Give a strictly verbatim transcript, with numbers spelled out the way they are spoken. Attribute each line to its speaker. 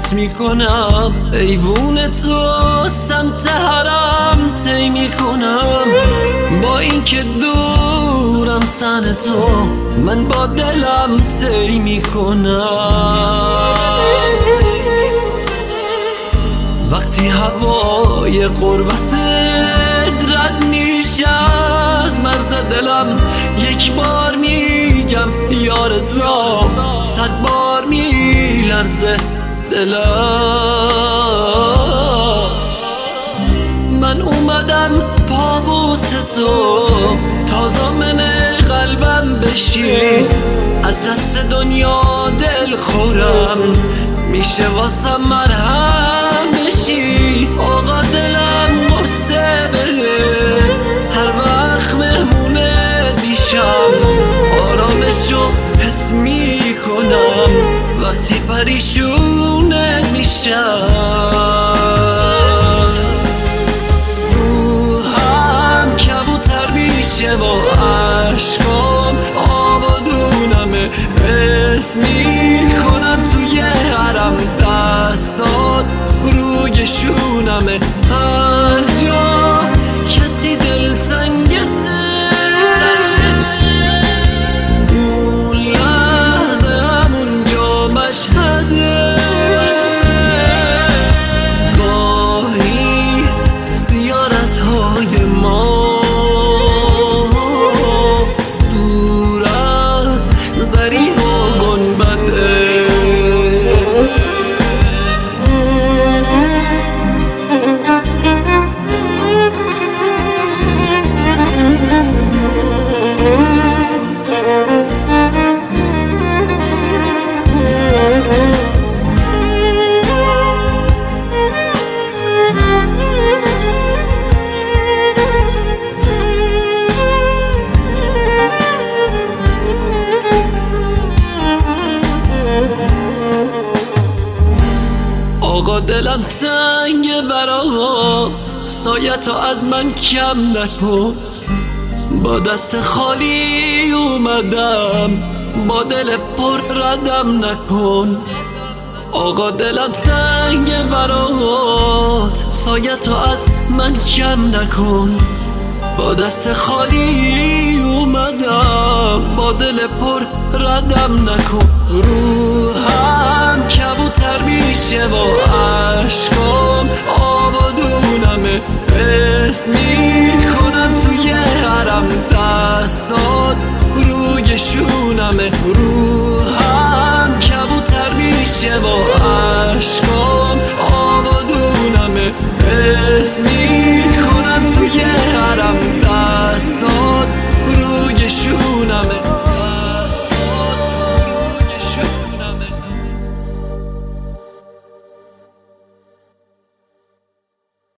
Speaker 1: حس میکنم ایوون تو سمت حرم طی میکنم. با اینکه دورم سن تو من با دلم طی میکنم. وقتی هوای قربتت رد میشه از مرز دلم یک بار میگم یا رضا، صد بار میلرزه دلم. من اومدم پابوس تو تا ضامن قلبم بشی، از دست دنیا دل خورم میشه واسم مرهم بشی. آقا دلم قصه بده هر وقت مهمونه دیشم، آرامشو حس میکنم وقتی پریشونه میشم. روحم کبوتر میشه با عشقام، آبادونمه حس میکنم توی حرم، دستات روی شونمه هر جا کسی دلتنگته. اون لحظه همونجا مشهده، گاهی زیارت های ما دور از زریح و گنبده. آقا دلم تنگ برات، سایتو از من کم نکن. با دست خالی اومدم با دل پر ردم نکن. آقا دلم تنگ برات، سایتو از من کم نکن. با دست خالی اومدم با دل پر ردم نکن. روحم کبوتر میشه با عشقام، آبادونمه حس میکنم توی